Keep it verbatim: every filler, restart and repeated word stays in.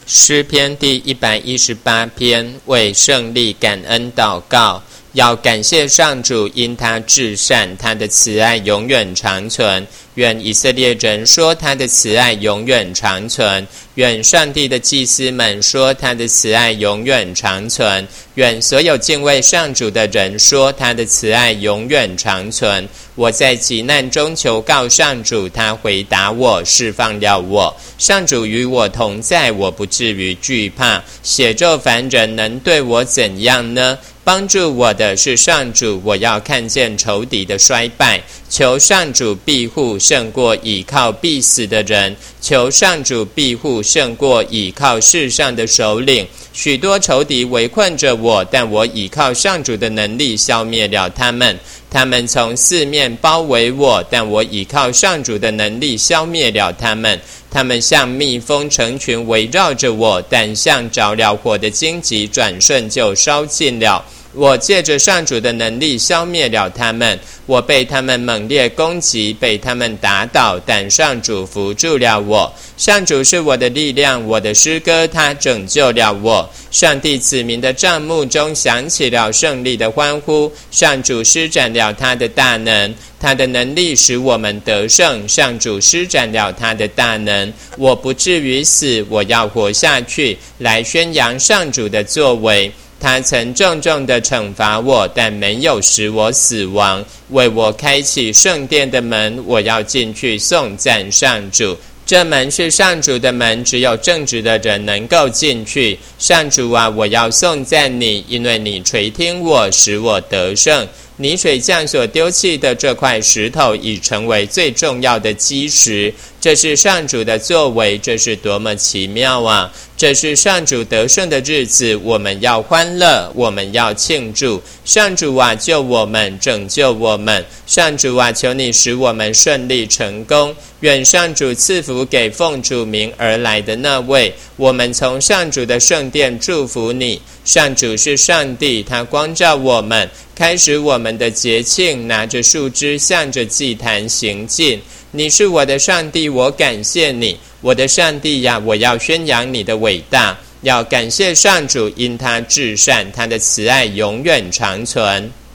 诗篇第一百一十八篇，为胜利感恩祷告。要感谢上主，因他至善，他的慈爱永远长存。愿以色列人说他的慈爱永远长存，愿上帝的祭司们说他的慈爱永远长存，愿所有敬畏上主的人说他的慈爱永远长存。我在急难中求告上主，他回答我，释放了我。上主与我同在，我不至于惧怕。血咒凡人能对我怎样呢？帮助我的是上主，我要看见仇敌的衰败。求上主庇护，胜过倚靠必死的人。求上主庇护，胜过倚靠世上的首领。许多仇敌围困着我，但我倚靠上主的能力消灭了他们。他们从四面包围我，但我倚靠上主的能力消灭了他们。他们像蜜蜂成群围绕着我，但像着了火的荆棘，转瞬就烧尽了。我借着上主的能力消灭了他们，我被他们猛烈攻击，被他们打倒，但上主扶助了我。上主是我的力量，我的诗歌，他拯救了我。上帝子民的帐幕中响起了胜利的欢呼，上主施展了他的大能，他的能力使我们得胜。上主施展了他的大能，我不至于死，我要活下去，来宣扬上主的作为。他曾重重地惩罚我，但没有使我死亡，为我开启圣殿的门，我要进去颂赞上主。这门是上主的门，只有正直的人能够进去。上主啊，我要颂赞你，因为你垂听我，使我得胜。泥水匠所丢弃的这块石头已成为最重要的基石，这是上主的作为，这是多么奇妙啊！这是上主得胜的日子，我们要欢乐，我们要庆祝。上主啊，救我们，拯救我们。上主啊，求你使我们顺利成功。愿上主赐福给奉主名而来的那位。我们从上主的圣殿祝福你。上主是上帝，他光照我们，开始我们的节庆，拿着树枝向着祭坛行进。你是我的上帝，我感谢你。我的上帝呀，我要宣扬你的伟大，要感谢上主，因他至善，他的慈爱永远长存。